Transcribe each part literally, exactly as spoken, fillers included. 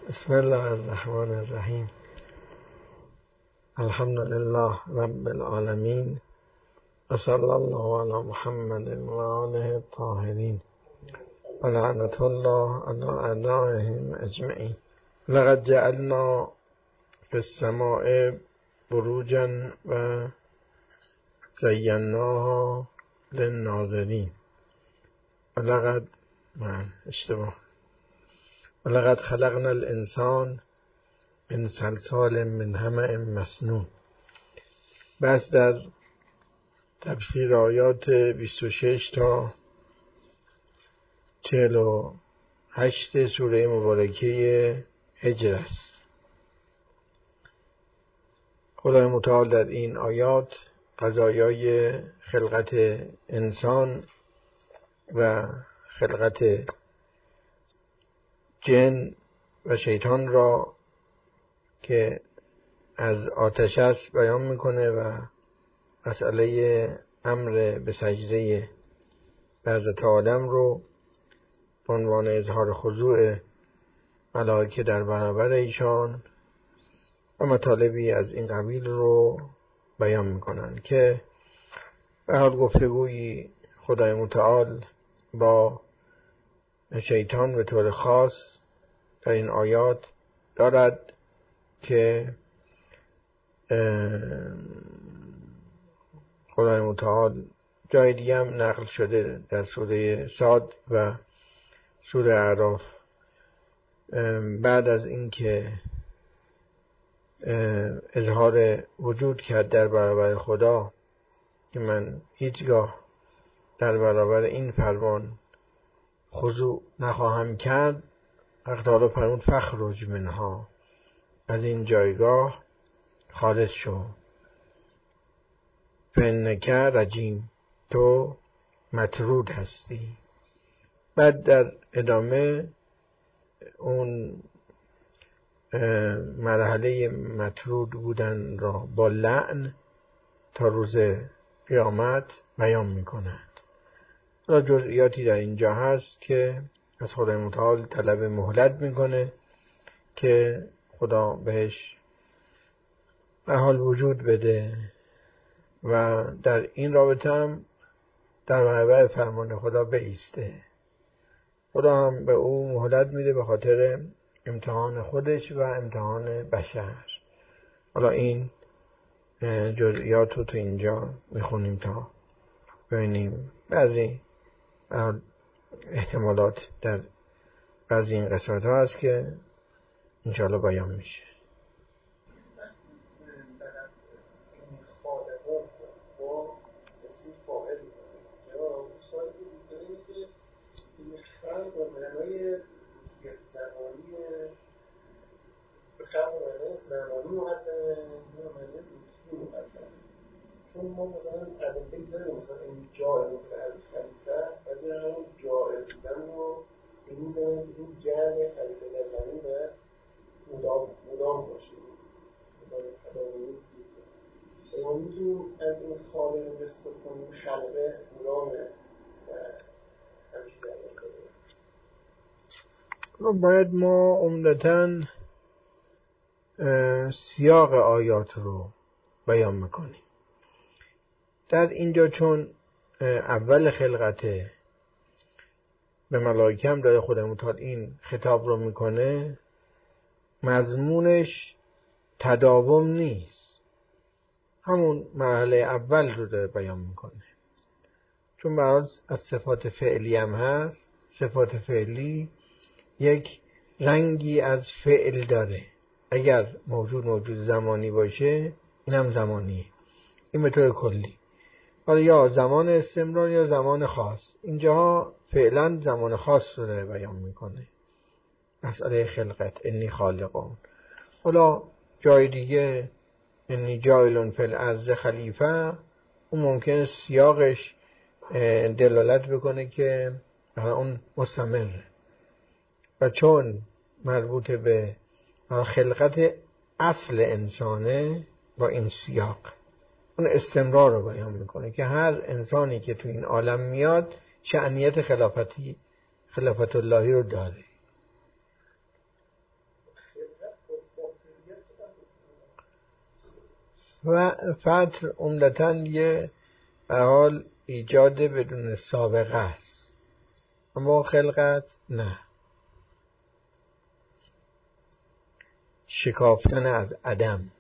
بسم الله الرحمن الرحیم. الحمد لله رب العالمین و صلی الله علی محمد و آله الطاهرین و لعنت الله علی اعدائهم اجمعین. لقد جعلنا فی السماء بروجا و زیناها للناظرین. و لقد من اشتباه و لقد خلقنا الانسان من صلصال من حمأ مسنون. بس در تفسیر آیات بیست و شش تا چهل و هشت سوره مبارکه هجر است. خدای متعال در این آیات قضایای خلقت انسان و خلقت جن و شیطان را که از آتش است بیان میکنه و مسئله امر به سجده به حضرت آدم رو به عنوان اظهار خضوع ملائکه در برابر ایشان و مطالبی از این قبیل رو بیان میکنن که به حال گفتگویی خدای متعال با شیطان به طور خاص در این آیات دارد که خدای متعال جای دیگه هم نقل شده در سوره صاد و سوره اعراف. بعد از اینکه اظهار وجود کرد در برابر خدا که من هیچگاه در برابر این فرمان خضوع نخواهم کرد، حق تعالی فرمود فخرج منها، از این جایگاه خارج شو، فانک رجیم، تو مطرود هستی. بعد در ادامه اون مرحله مطرود بودن را با لعن تا روز قیامت بیان میکنند. حالا جزئیاتی در اینجا هست که از خدای متعال طلب مهلت میکنه که خدا بهش به حال وجود بده و در این رابطه هم در برابر فرمان خدا بایسته. خدا هم به او مهلت میده به خاطر امتحان خودش و امتحان بشر. حالا این جزئیات رو تو اینجا میخونیم تا ببینیم بعضی احتمالات در بعضی این قسمت ها هست که انشاءالله بیان میشه. خالقون با اسم فاعل جا سوالی بود داریم که این خلق و معنای زمانی خلق و معنای زمانی مقدمه یا معنای روحی مقدمه. چون ما مثلا ادله داریم، مثلا این جاعل از خلیفه از این همون جاعل بودن رو به این زمین که این جعل خلیفه در زمین باید مدام مدام باشه، باید تداومی وجود داره. ما میتونیم از این خالق نسبت کنیم خلقه مدامه و همچی در داره. باید ما عمدتاً سیاق آیات رو بیان میکنیم. در اینجا چون اول خلقت به ملائکه هم داره خدای متعال این خطاب رو میکنه، مضمونش تداوم نیست، همون مرحله اول رو داره بیان میکنه. چون برای از صفات فعلی هم هست، صفات فعلی یک رنگی از فعل داره. اگر موجود موجود زمانی باشه این هم زمانیه، این به طور کلی. حالا یا زمان استمرار یا زمان خاص. اینجا فعلا زمان خاص رو داره بیان میکنه، مسئله خلقت، انی خالقون. حالا جای دیگه انی جاعلون فی الارض خلیفه، اون ممکنه سیاقش دلالت بکنه که اون مستمره و چون مربوط به خلقت اصل انسانه با این سیاق اون استمرار رو بیان میکنه که هر انسانی که تو این عالم میاد شأنیت خلافتی خلافت اللهی رو داره. و فتح عمدتاً یه به حال ایجاد بدون سابقه است، اما خلقت نه، شکافتن از عدم.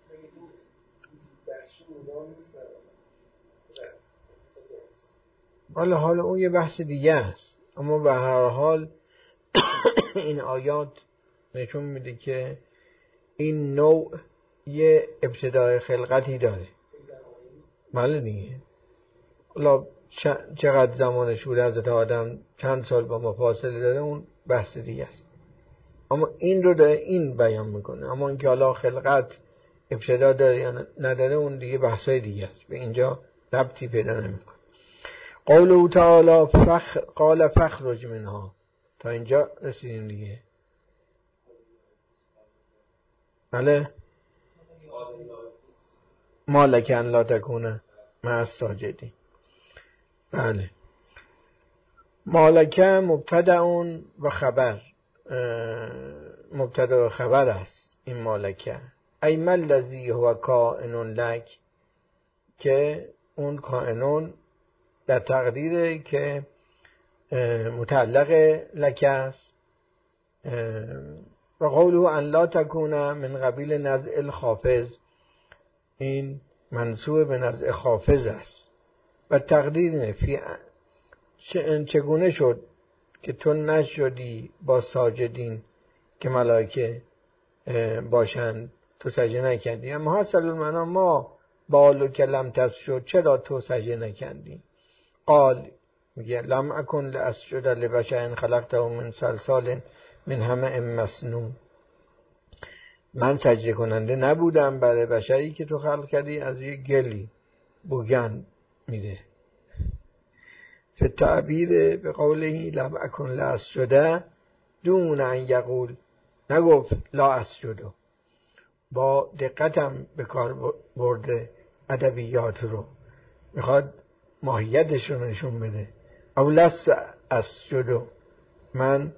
حالا حالا اون یه بحث دیگه است، اما به هر حال این آیات نشون میده که این نوع یه ابتدای خلقتی داره. بله دیگه. حالا چقدر زمانش بوده حضرت آدم، چند سال با ما فاصله داره، اون بحث دیگه است، اما این رو داره این بیان میکنه. اما اینکه حالا خلقت ابتدا داره یا نداره اون دیگه بحثای دیگه است، به اینجا ربطی پیدا نمیکنه. قوله تعالی فخر قال فخرج منها، تا اینجا رسیدیم دیگه. بله. ما لک ان لا تکون مع الساجدین. بله. ما لک مبتدأ و خبر، مبتدا و خبر است این مالکه. ای ما الذی هو کائن لک، که اون کائنون در تقدیره که متعلق لک است. و قوله ان لا تکون من قبیل نزع الخافض، این منصوب به نزع خافض است. و تقدیر فی چگونه شد که تو نشدی با ساجدین که ملائکه باشند، تو سجده نکردی. اما حاصل المعنا ما بالو که لم تسجد، چرا تو سجده نکردی؟ قال میگه لم اکن لاسجد لبشر خلقته من صلصال من حمأ مسنون، من سجده کننده نبودم برای بشری که تو خلق کردی از یک گلی بوگند میده. فی تعبیر به قوله لم اکن لاسجد دون ان یقول، نگفت لا اسجد، با دقتم به کار برده ادبیات رو، میخواد ماهیتش رو نشون بده. او لست اسجد، من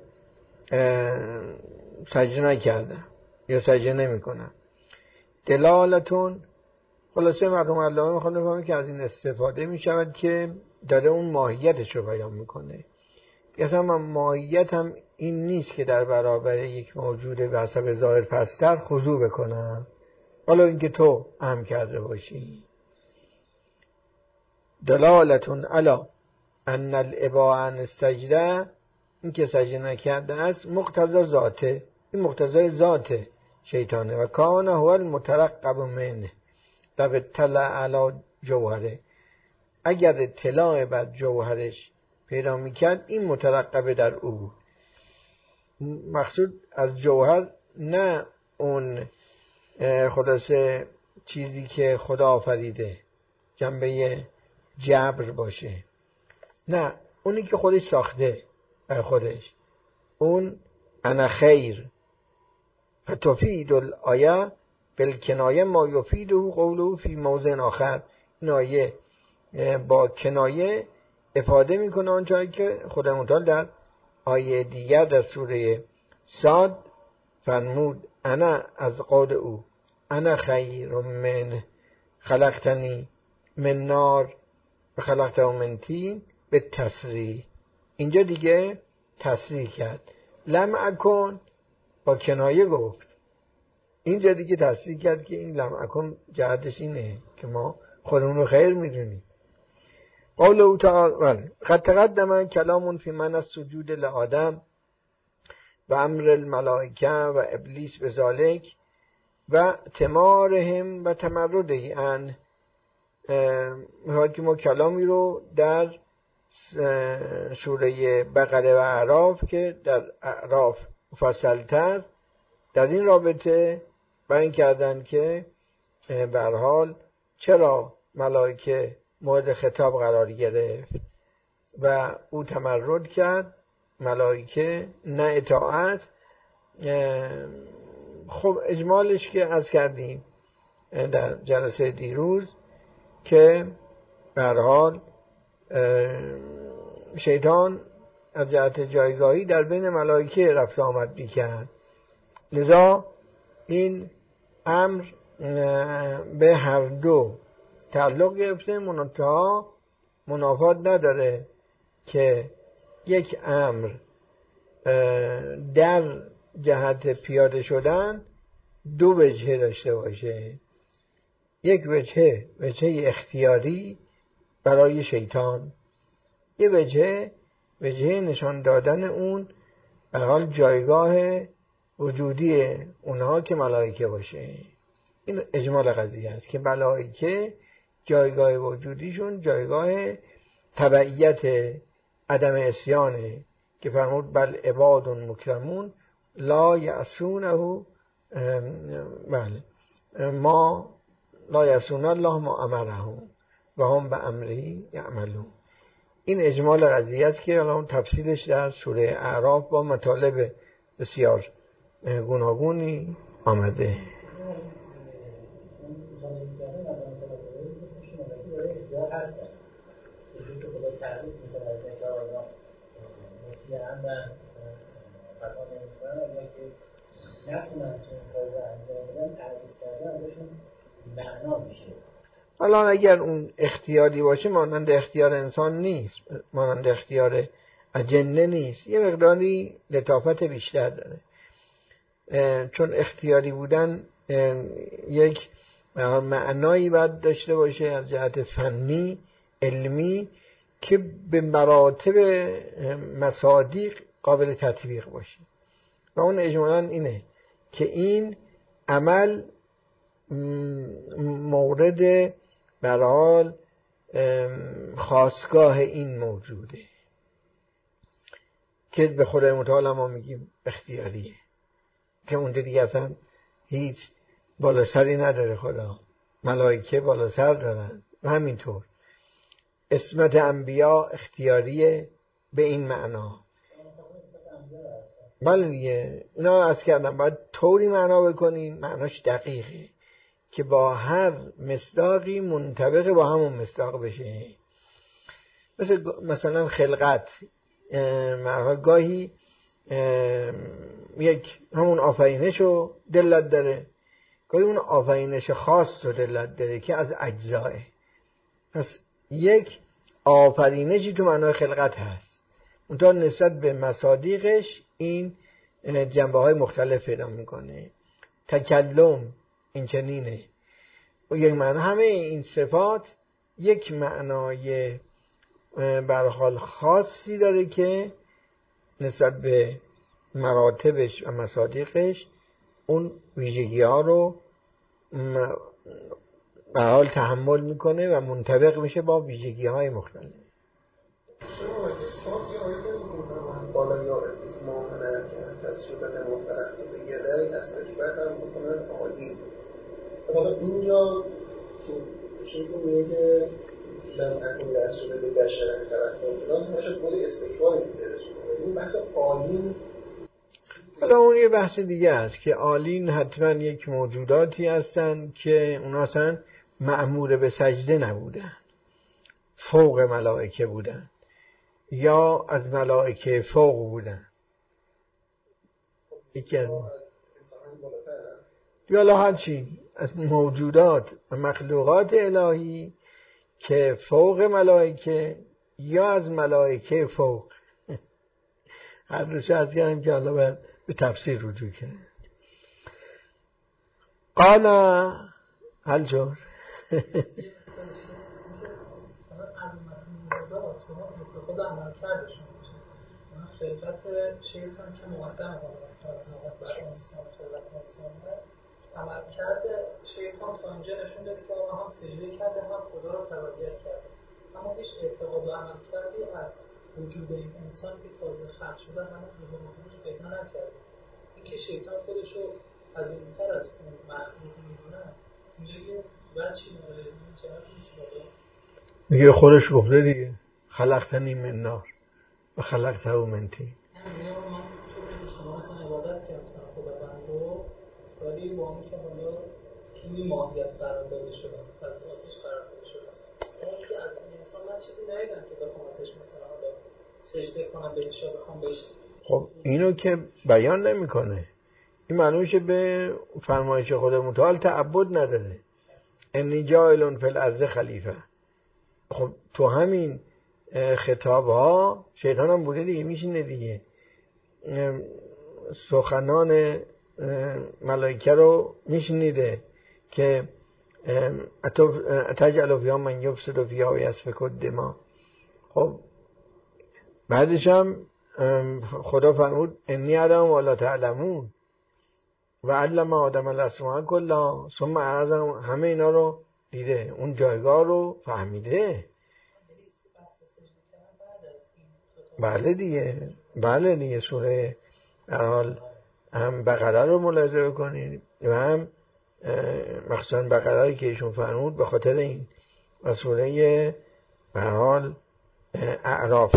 سجده نکردم یا سجده نمی کنم. دلالتون، خلاصه مردم علامه میخواد بفهمه که از این استفاده میشود که داره اون ماهیتش رو بیان میکنه. اصلا ماهیت هم این نیست که در برابر یک موجود به حسب ظاهر پستر خضوع بکنم، حالا اینکه تو هم کرده باشی. دلالتون علا ان الاباء عن السجده، این که سجده نکرده است مقتضا ذاته، این مقتضای ذات شیطانه. و کان هو المترقب منه و اطلع علی جوهره، اگر اطلاع بر جوهرش پیدا میکرد این مترقبه در او بود. مقصود از جوهر نه اون خلاصه چیزی که خدا آفریده جنبه جبر باشه، نه اونی که خودش ساخته بر خودش، اون انا خیر. فتفید الآیه بالکنایه ما یفیده قوله فی موضع آخر، این آیه با کنایه افاده میکنه آنچه که خدا متعال در آیه دیگر در سوره صاد فرمود انا از قول او انا خیر من خلقتنی من نار و خلقته من طین به تصریح. اینجا دیگه تصریح کرد، لم اکن با کنایه گفت، اینجا دیگه تصریح کرد که این لم اکن جهتش اینه که ما خودمون رو خیر میدونیم. قوله تعالی قد تقدم کلام فی من السجود لآدم و امر الملائکه و ابلیس بذالک و تمارهم و تمرده ان، میخواد که ما کلامی رو در سوره بقره و اعراف که در اعراف مفصل‌تر در این رابطه بیان کردن که به هر حال چرا ملائکه مورد خطاب قرار گرفت و او تمرد کرد، ملائکه نه اطاعت. خب اجمالش که از کردیم در جلسه دیروز که به هر حال شیطان از جهت جایگاهی در بین ملائکه رفت آمد می‌کرد، لذا این امر به هر دو تعلق گرفته، منتها منافات نداره که یک امر در جهت پیاده شدن دو وجهه داشته باشه. یک وجهه وجهه اختیاری برای شیطان، یه وجهه وجهه نشان دادن اون به حال جایگاه وجودی اونها که ملائکه باشه. این اجمال قضیه است که ملائکه جایگاه وجودیشون جایگاه تبعیت عدم عصیانه که فرمود بل عباد مکرمون لا یعصونه بله ما لا یعصون الله ما امرهم و هم به امری یعملون. این اجمال قضیه است که الان تفصیلش در سوره اعراف با مطالب بسیار گوناگونی آمده. الان اگر اون اختیاری باشه مانند اختیار انسان نیست، مانند اختیار اجنه نیست، یه مقداری لطافت بیشتر داره، چون اختیاری بودن یک معنایی باید داشته باشه از جهت فنی علمی که به مراتب مصادیق قابل تطبیق باشه و اون اجمالاً اینه که این عمل مورد برحال خاستگاه این موجوده که به خدای متعال ما میگیم اختیاریه، که اونجا دیگه اصلا هیچ بالا سری نداره خدا، ملائکه بالا سر دارن و همینطور اسمت انبیا اختیاریه به این معنا. بله دیگه اینا از کردم باید طوری معنا بکنیم معناش دقیقه که با هر مصداقی منطبق با همون مصداق بشه. مثل مثلا خلقت گاهی یک همون آفرینش رو دلت داره، گاهی اون آفرینش خاص رو دلت داره که از اجزاه. پس یک آفرینشی تو معنای خلقت هست، اونطور نسبت به مصادیقش این جنبه های مختلف پیدا میکنه. تکلم این چنینه و یک معنی، همه این صفات یک معنای برحال خاصی داره که نسبت به مراتبش و مصادیقش اون ویژگی ها رو برحال تحمل میکنه و منطبق میشه با ویژگی های مختلف. شما اگه صاف یا آیده میکنم بالا یا اسم مامنه که دست شدن مختلف به یه دری استکبر هم بکنن عالی. حالا اینجا که شکل میگه که لم اکن دست شده به بشر خلق دادن نشد بود استکبار برسونه. این بحث عالی حالا اون یه بحث دیگه است که عالین حتما یک موجوداتی هستن که اونا اصلا مأمور به سجده نبودن، فوق ملائکه بودن یا از ملائکه فوق بودن. یکی از یا هر چی از موجودات و مخلوقات الهی که فوق ملائکه یا از ملائکه فوق. هر دوش از کردم که حالا باید به تفسیر رجوع کرد. قال هل جور خود عمل کردشون میشه خلقت شیطان که مقدم قدرت بر انسان خلقت انسان عمل کرده شیطان تا اینجا نشون داده که آقا هم سجده کرده هم خدا رو تبعیت کرده، اما هیچ اعتقاد و عمل کردی از وجود این انسان که تازه خلق شده همه ظهور و خروج پیدا نکرده. اینکه شیطان خودش رو از این تر از اون مخلوق میدونه اینجا یه بچی داره این جهت میشه میگه خودش گفته دیگه خلقتنی من نار و خلقته من طین. من تو شما مثلا عبادت کردم خداوند رو ولی با اون که حالا توی ماهیت قرار داده شدم از آتش قرار داده شدم اون که از این انسان من چیزی ندیدم که بخوام ازش مثلا حالا سجده کنم بهش یا بخوام بهش. خب اینو که بیان نمیکنه، این معلوم شه به فرمایش خود متعال تعبد نداره. انی جاعل فی الارض خلیفه. خب تو همین خطاب ها شیطان هم بوده دیگه، میشینه دیگه سخنان ملائکه رو میشنیده که اتجعل فیها من یفسد فیها و یسفک الدماء. خب بعدش هم خدا فرمود انی اعلم و لا تعلمون و علم آدم الاسماء کلها ثم عرضهم. همه اینا رو دیده، اون جایگاه رو فهمیده. بله دیگه، بله دیگه. سوره در حال هم بقره رو ملاحظه بکنید و هم مخصوصا بقره که ایشون فرمود به خاطر این و سوره به حال اعراف.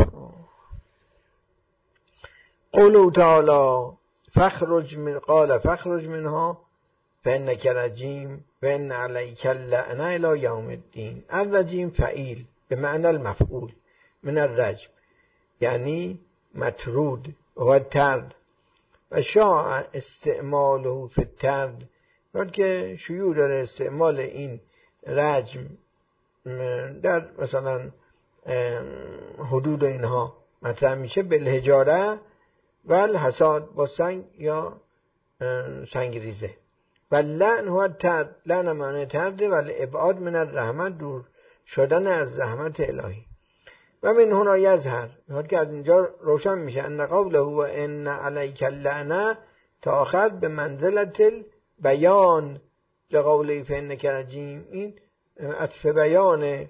قوله تعالی فخرج من قال فخرج منها فانک رجیم و ان علیک اللعنه الی یوم الدین. الرجیم فعیل به معنی المفعول من الرجم، یعنی مطرود و ترد. و شاع استعماله فی الترد، بلکه شیوع داره استعمال این رجم در مثلا حدود اینها مطرح میشه. بالحجاره و الحصاد، با سنگ یا سنگ ریزه. و لعن هو ترد، لعن معنی ترده. و الابعاد من الرحمت، دور شدن از رحمت الهی. و من هنا یظهر، وقتی که از اینجا روشن میشه ان قوله و ان علیک اللعنه تا آخر به منزلت بیان لقوله فانک رجیم. این عطف بیان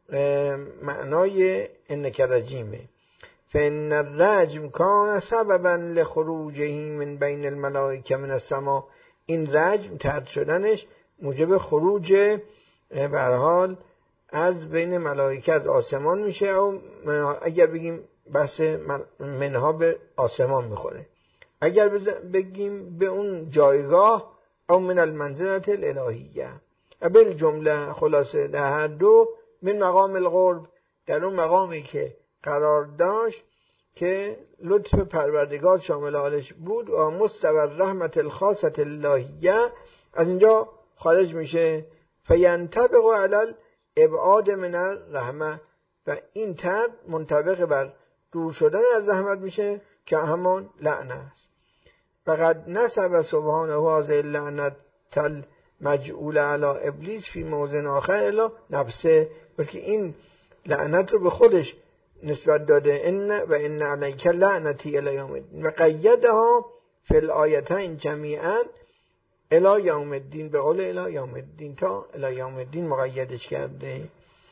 معنای انک رجیمه. فان الرجم کان سببا لخروجه من بین الملائکه من السماء. این رجم طرد شدنش موجب خروج به هر حال از بین ملائکه از آسمان میشه. او اگر بگیم بحث منها به آسمان میخوره، اگر بگیم به اون جایگاه او من المنزلت الالهیه. بل جمله خلاصه در هر دو من مقام القرب، در اون مقامی که قرار داشت که لطف پروردگار شامل حالش بود و مستوى رحمت الخاصه الالهیه، از اینجا خارج میشه. فینطبق علی ابعاد من الرحمه، و این ترد منطبق بر دور شدن از رحمت میشه که همان لعنه است. فقد نسب سبحانه هذه اللعنت المجعول علی ابلیس فی موضع آخر الی نفسه، بلکه این لعنت رو به خودش نسبت داده. ان و ان علیک لعنتی الی یوم الدین و قیدها فی الآیتین جمیعا الی یوم الدین، به قول الی یوم الدین، تا الی یوم الدین مقیدش کرده.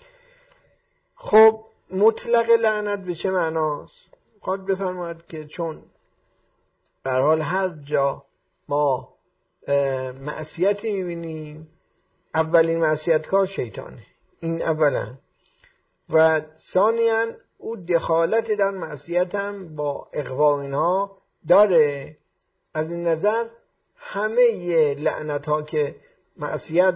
خب مطلق لعنت به چه معناست؟ خواهد بفرماید که چون در حال هر جا ما معصیتی میبینیم، اولین معصیت کار شیطانه، این اولا. و ثانیاً او دخالت در معصیت هم با اغوا اینها داره. از این نظر همه لعنت ها که معصیت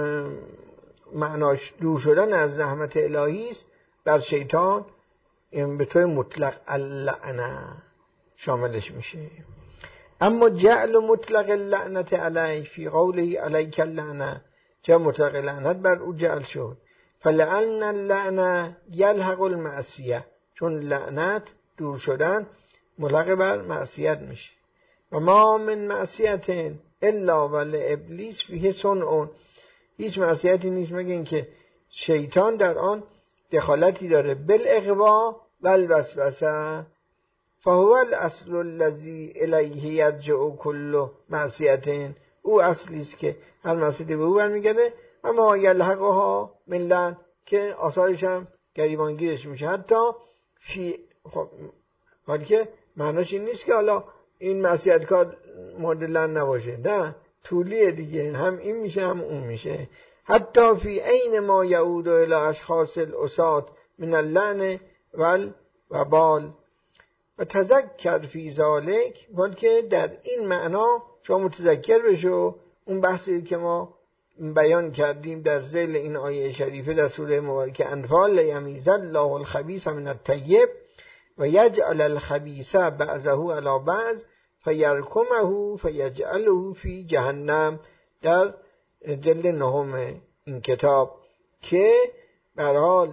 معناش دور شدن از رحمت الهی است، بر شیطان به طور مطلق اللعنه شاملش میشه. اما جعل مطلق اللعنت علیه فی قوله علیک اللعنه، جعل مطلق لعنت بر او جعل شد. فلعن اللعنه یلحق المعصیه، چون لعنت دور شدن ملحق بر معصیت میشه. و ما من معصیت الا ولی ابلیس فیه صنع، هیچ معصیتی نیست مگه اینکه شیطان در آن دخالتی داره. بالاغوا و الوسوسه فهو الاصل الذی الیه یرجع کل معصیت، او اصلی است که هر معصیتی به او برمیگرده. و ما یلحقها من لعن، که آثارش هم گریبانگیرش میشه. حتی فی خب حالی که معناش این نیست که حالا این معصیت کار مورد لعن نباشه، نه، طولیه دیگه، هم این میشه هم اون میشه. حتی فی عین ما یعود الی اشخاص الاسات من اللعن والوبال و تذکر فی ذالک، بلکه در این معنا شما متذکر بشو اون بحثی که ما بیان کردیم در ذیل این آیه شریفه در سوره مبارکه انفال، یمیز الله الخبیث من الطیب و یجعل الخبیث بعضه علی بعض فیرکمه فیجعله فی جهنم، در جلد نهم این کتاب، که به هر حال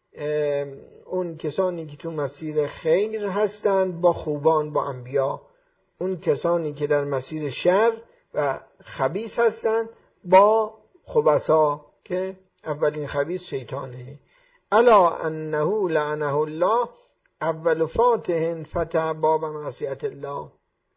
اون کسانی که تو مسیر خیر هستند با خوبان، با انبیا، اون کسانی که در مسیر شر و خبیث هستند با خبثا، که اولین خبیث شیطانه. الا انه لعنه الله اول فاتح فتح باب معصیت الله،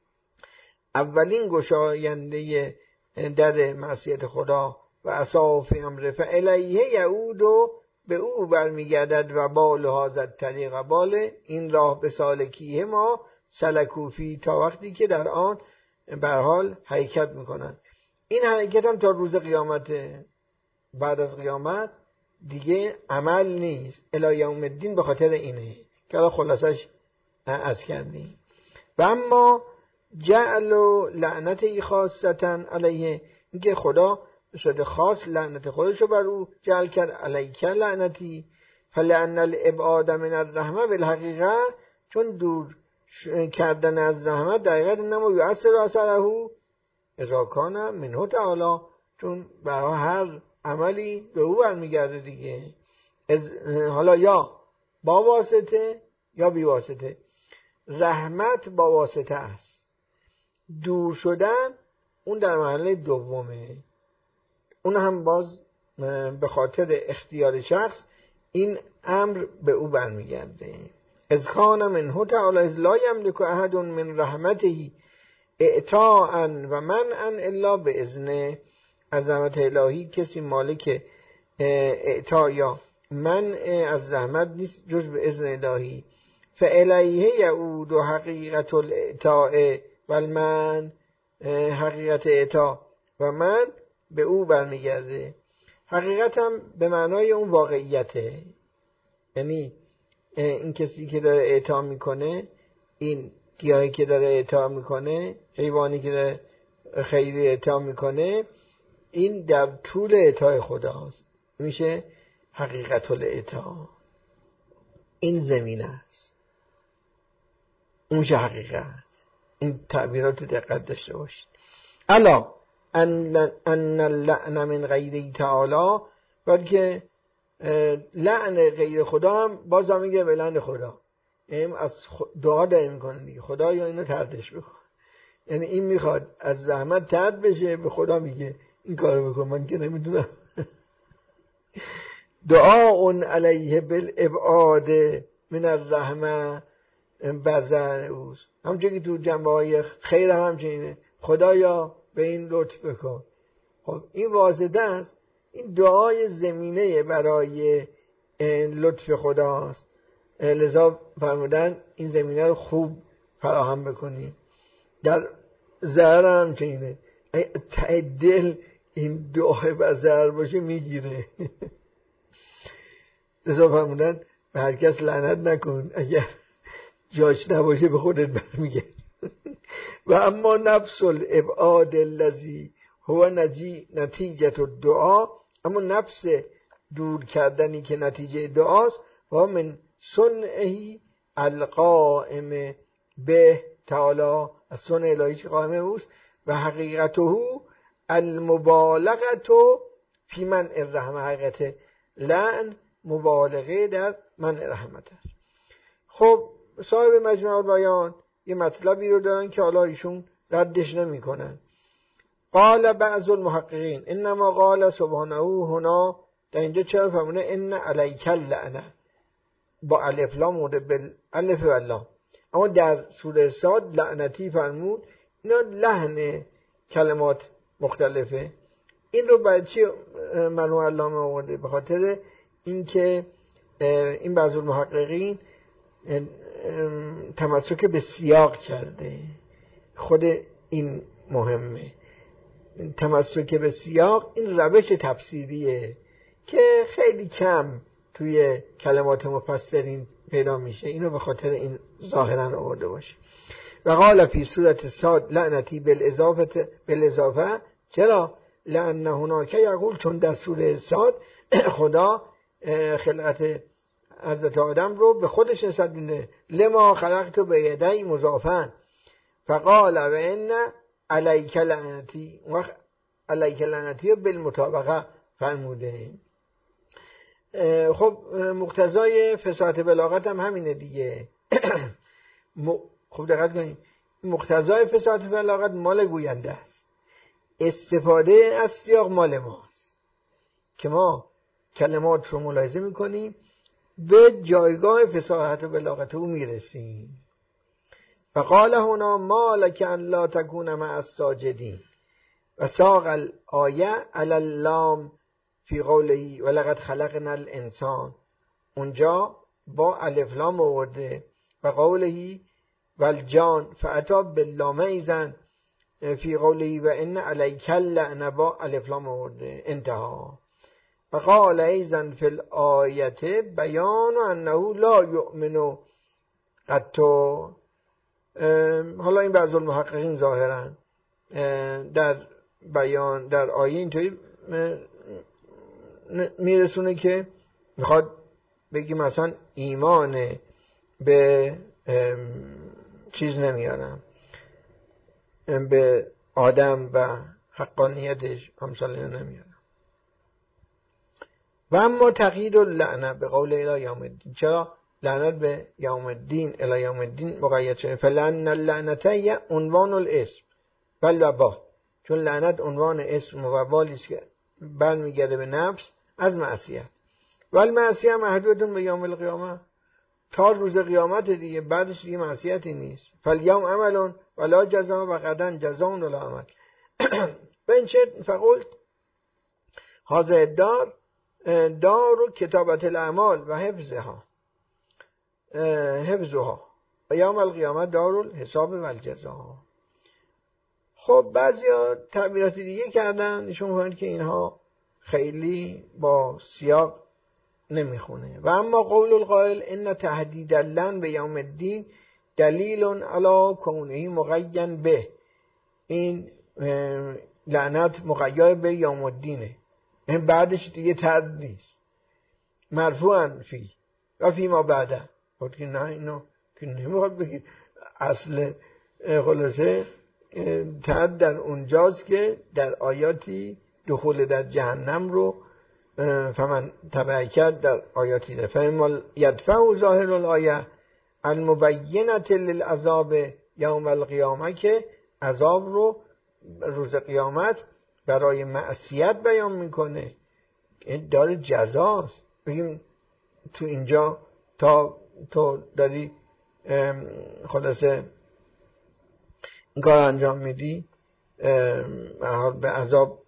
اولین گشاینده در معصیت خدا و عصا فی امر فالیه یعود، و به او برمیگردد و بال هذا الطریق، بال این راه به سالکیه ما سلکوفی، تا وقتی که در آن به هر حال حرکت میکنن. این حرکت هم تا روز قیامت، بعد از قیامت دیگه عمل نیست، الی یوم الدین، به خاطر اینه که الان خلاصش از کردیم. و اما جعل لعنتی خاصتا علیه، اینکه خدا شده خاص لعنت خودشو بر او جعل کرد، علیک لعنتی، فلعن الابعاد من الرحمه بالحقیقه، چون دور کردن از رحمت در حقیقت انما یؤثر اثره اذا کان منه تعالی، چون برای هر عملی به او برمیگرده دیگه، حالا یا با واسطه یا بی واسطه. رحمت با واسطه است، دور شدن اون در مرحله دومه، اون هم باز به خاطر اختیار شخص این امر به او برمیگرده. از کان منه تعالی از لا یملک احد من رحمته اعطاء و منعا الا باذنه، عظمت الهی کسی مالک اعطا یا منع از رحمت نیست جز به اذن الهی. فالیه یعود حقیقت الاعطاء و المنع، حقیقت اعطا و من به او برمیگرده. حقیقت هم به معنای اون واقعیته، یعنی این کسی که داره اعطا میکنه، این گیاهی که داره اعطا میکنه، حیوانی که داره خیری اعطا میکنه، این در طول اعطای خداست، میشه حقیقت الاعطا. این زمین است، اون میشه حقیقت. این تعبیرات دقت داشته باشید. الا ان ان اللعن من غیر تعالی، بلکه لعن غیر خدا هم باز هم میگه به لعن خدا، این از دعا دعا میکنه دیگه، خدا یا اینو تردش بکن، یعنی این میخواد از زحمت ترد بشه، به خدا میگه این کارو بکن، من که نمیدونم. دعا علیه بالابعاد من الرحمه بزر اوست، همچون که تو جنبه های خیر هم همچنینه، خدایا به این لطف بکن. خب این واسطه است، این دعای زمینه برای لطف خداست، لذا فرمودن این زمینه رو خوب فراهم بکنی. در زهر هم چینه، ته دل این دعای بزر باشه میگیره. لذا فرمودن به هر کس لعنت نکن، اگر جاش نباشه به خودت برمیگرد. و اما نفس الابعاد الذی هو نجی نتیجه الدعا، اما نفس دور کردنی که نتیجه دعاست، و من صنعه القائم به تعالی، از صنع الهی که قائم اوست، و حقیقته المبالغه فی منع الرحمه، حقیقت لعن مبالغه در منع رحمت است. خب صاحب مجمع البیان یه مطلبی رو دارن که حالا ایشون ردش نمی کنن. قال بعض المحققین انما قال سبحانه هنا، در اینجا چرا فرمونه ان علیک اللعنه با الف لام مورد بالالف واللام، اما در سوره صاد لعنتی فرمود. اینا لحن کلمات مختلفه. این رو برای چی مرحوم علامه آورده؟ به خاطر اینکه این بعض المحققین تمسک به سیاق کرده، خود این مهمه. تمسک به سیاق این روش تفسیریه که خیلی کم توی کلمات مفسرین پیدا میشه، اینو به خاطر این ظاهرا آورده باشه. و قال فی صورت صاد لعنتی بالاضافه بالاضافه، چرا؟ لأن هناک یقول، چون در سوره صاد خدا خلقت حضرت آدم رو به خودش نسبت میده، لما خلقت به یدی مضافن فقال و ان علیک لعنتی، وقت علیک لعنتی بالمطابقه فرموده. خب مقتضای فصاحت بلاغت هم همینه دیگه. خب دقت کنید، مقتضای فصاحت بلاغت مال گوینده است، استفاده از سیاق مال ماست که ما کلمات رو ملاحظه میکنیم به جایگاه فصاحت بلاغت او میرسیم. فقال هنا ما لک ان لا تکون مع الساجدین و ساق الآیه علی اللام فی قوله ولقد خلقنا الانسان، اونجا با الف لام آورده و قوله والجان فاتی باللام ایزن فی قوله و ان علیک اللعنه با الف لام آورده انتها. و قال ایزن فی الآیه بیان انه لا یؤمن قطو. حالا این بعض المحققین ظاهرا در بیان در آیه اینطوری میرسونه که میخواد بگی مثلا ایمان به چیز نمیارم، به آدم و حقانیتش همسال نمیارم. و اما تقیید اللعنه به قول الی یوم الدین، چرا لعنت به یوم الدین الی یوم الدین مقید شده؟ فلان اللعنته عنوان الاسم بل و بال، چون لعنت عنوان اسم و بالی است که برمیگرده به نفس از معصیت. ولی معصیت محدودتون به یوم القیامه، تا روز قیامت دیگه، بعدش دیگه معصیتی نیست. فالیوم عمل ولا جزاء و غدا جزاء ولا عمل. بنشد فقلت هذا الدار دار کتابت الاعمال و حفظها حفظها و یوم القیامه دار الحساب و الجزاء. خب بعضیا تعبیرات دیگه کردن، نشون می‌دن که اینها خیلی با سیاق نمیخونه. و اما قول القائل ان تهدید اللعن به یوم الدین دلیل علی کونه مقید به، این لعنت مقید به یوم الدینه، این بعدش دیگه ترد نیست، مرفوعا فی و فی ما بعده. خود که نه اینو که نمیخواد بگی اصل خلاصه ترد در اونجاست که در آیاتی دخول در جهنم رو فمن تبع کرد در آیاتی ده فهم یدفع ظاهر الآیه المبینه للعذاب یوم القیامه، که عذاب رو روز قیامت برای معصیت بیان میکنه، این داره جزاست. بگیم تو اینجا تا تو داری خلاصه این کار انجام میدی به عذاب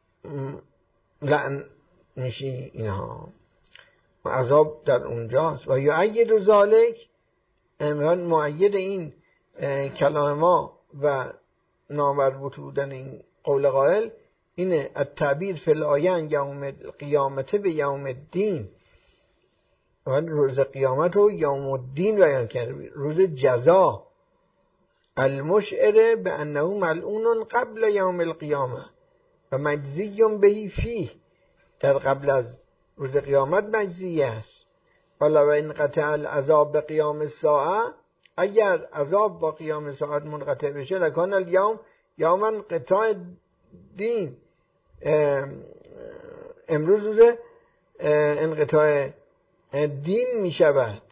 لعن میشی، اینها عذاب در اونجاست. و یؤید ذالک، امران معید این کلام ما و نامربوط بودن این قول قائل اینه التعبیر فی الآیه یوم القیامت به یوم الدین، روز قیامت رو یوم الدین بیان کرده، روز جزا، المشعر به انه ملعون قبل یوم القیامه و مجزی بهی فیه، در قبل از روز قیامت مجزی است. ولی و این قطع العذاب به قیام الساعه، اگر عذاب با قیام ساعت منقطع بشه لکان الیوم یوما قطاع دین، امروز روز انقطاع دین می شود،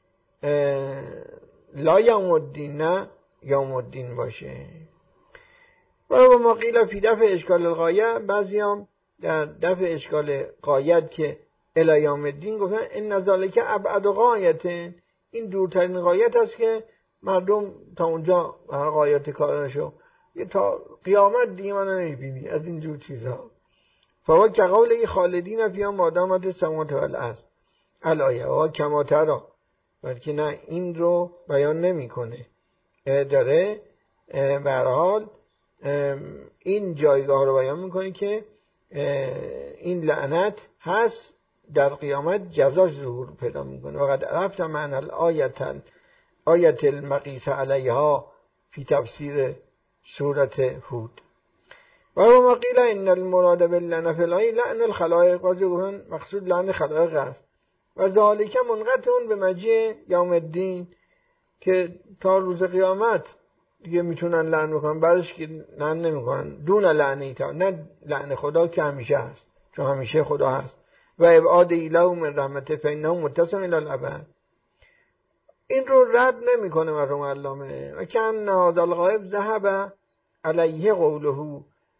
لا یوم الدین، نه یوم الدین باشه. و ما قیل فی دفع اشکال الغایه، بعضی هم در دفع اشکال قایت که الی یوم الدین گفتن این ذالک ابعد غایت، این دورترین غایت است که مردم تا اونجا غایت کارشو تا قیامت دیگه منو نمیبینی از این جور چیزها. فوا که قول خالدین فیها ما دامت السماوات والارض الایه و کما تری، بلکه نه این رو بیان نمیکنه، داره به هر حال این جایگاه رو بیان میکنه که این لعنت هست در قیامت جزاش ظهور پیدا میکنه. وقد عرفت معنی الآیت آیت المقیس علیها فی تفسیر سورت هود. و ما قیل ان المراد باللعنه فی الآیه لعن الخلائق، بعضی گفتن مقصود لعن خلائق است. و ذالک منقطع به مجیء یوم الدین، که تا روز قیامت دیگه میتونن لعن بکنن، بعدش که لعن نمیکنن. دون لعنه تا، نه لعن خدا که همیشه هست، چون همیشه خدا هست. و ابعاد ایله من رحمته فانه متصل الی الابد. این رو رد نمیکنه مرحوم علامه. و کان هذا الغائب ذهب علیه قوله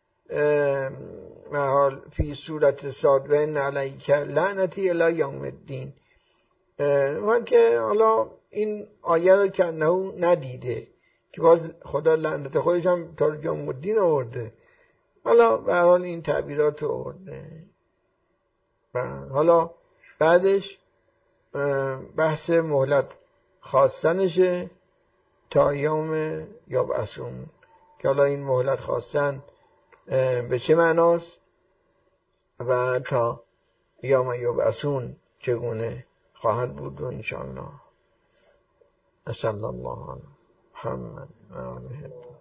محال فی صورت صاد و ان علیک لعنتی الی یوم الدین. و که حالا این آیه رو که انه ندیده که باز خدا لعنت خودش هم تا یوم الدین آورده. حالا به هر حال این تعبیرات آورده. و حالا بعدش بحث مهلت خواستنشه تا یوم یبعثون، که حالا این مهلت خواستن به چه معناست و تا یوم یبعثون چگونه خواهد بود و انشاءالله. صلی الله علیه محمد و آله